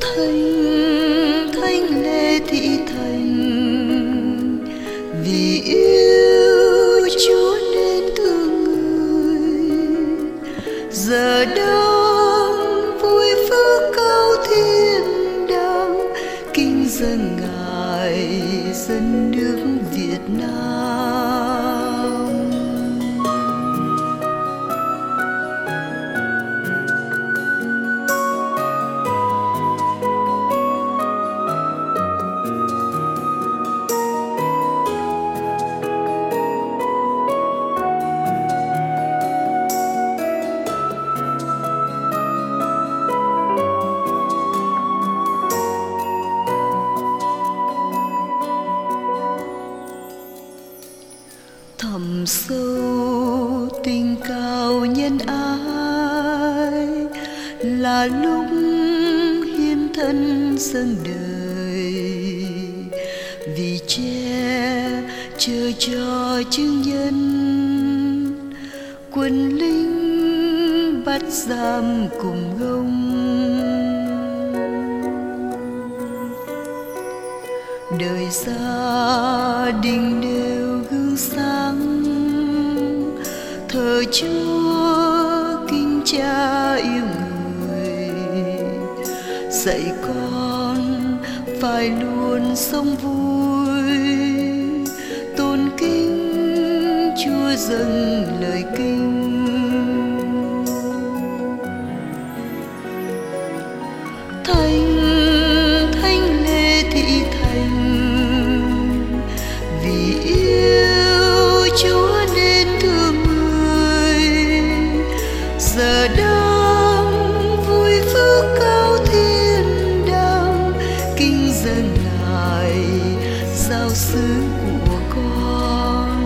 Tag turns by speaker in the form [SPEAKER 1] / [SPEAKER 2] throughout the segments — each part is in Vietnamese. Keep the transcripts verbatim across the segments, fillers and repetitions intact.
[SPEAKER 1] Thanh thanh lê thị thành, vì yêu Chúa nên thương người. Giờ đang vui phước cao thiên đàng, kính dâng Ngài dân nước Việt Nam. Thẳm sâu tình cao nhân ái, là lúc hiến thân dâng đời. Vì che chở cho chứng nhân, quân lính bắt giam cùng gông. Đời gia đình đều gương sáng, thờ Chúa kính Cha yêu người. Dạy con phải luôn sống vui, tôn kính Chúa dâng lời kinh. Thanh thanh lê thị thành, vì yêu Chúa nên thương người. Giờ đang vui phước cao thiên đàng, kính dâng Ngài giáo xứ của con.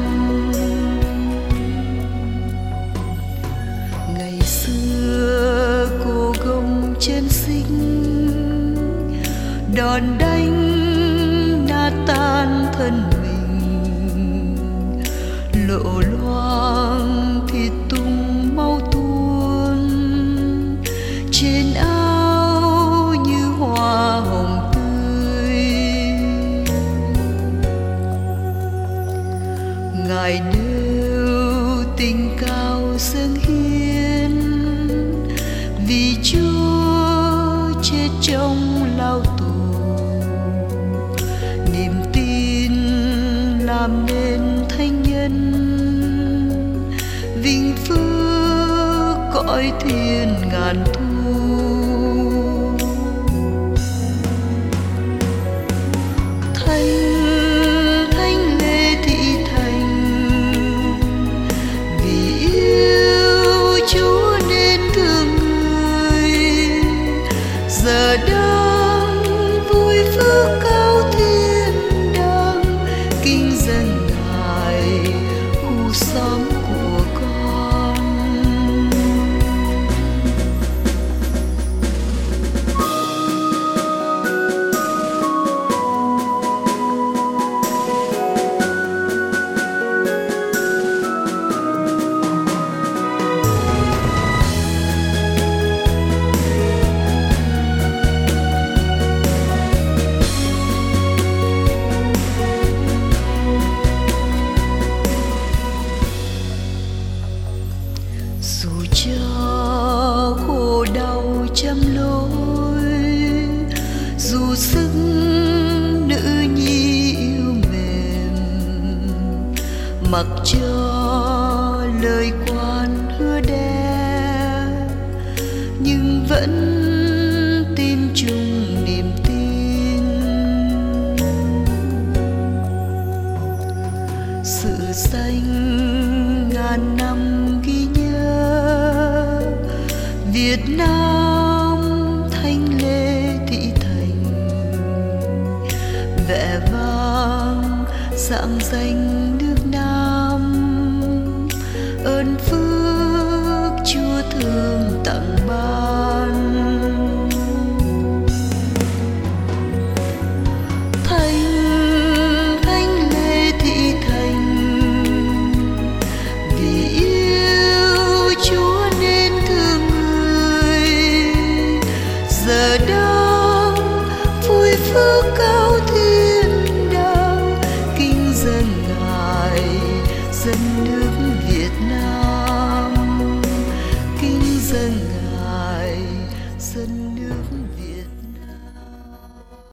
[SPEAKER 1] Ngày xưa cô gông chân sinh, đòn đánh nát tan thân mình. Lộ loang thịt tung máu tuôn, trên áo như hoa hồng tươi. Ngài nêu tình cao dâng hiến, vì Chúa chết trong lao tù. Niềm tin làm nên thánh nhân, vinh phước cõi thiên ngàn thu. Thanh thanh lê thị thành, vì yêu Chúa nên thương người. Giờ đang vui phước cao thiên đàng, kính dâng Ngài khu xóm của con. Dù cho khổ đau trăm lối, dù sức nữ nhi yêu mềm, mặc cho lời quan hứa đe, nhưng vẫn tin chung niềm tin. Sự danh ngàn năm ghi nhớ, Việt Nam thanh lê thị thành. Vẻ vang rạng danh nước Nam, ơn phước Chúa thương tặng ban. Thanh thanh lê thị thành, vì yêu Chúa nên thương người. dân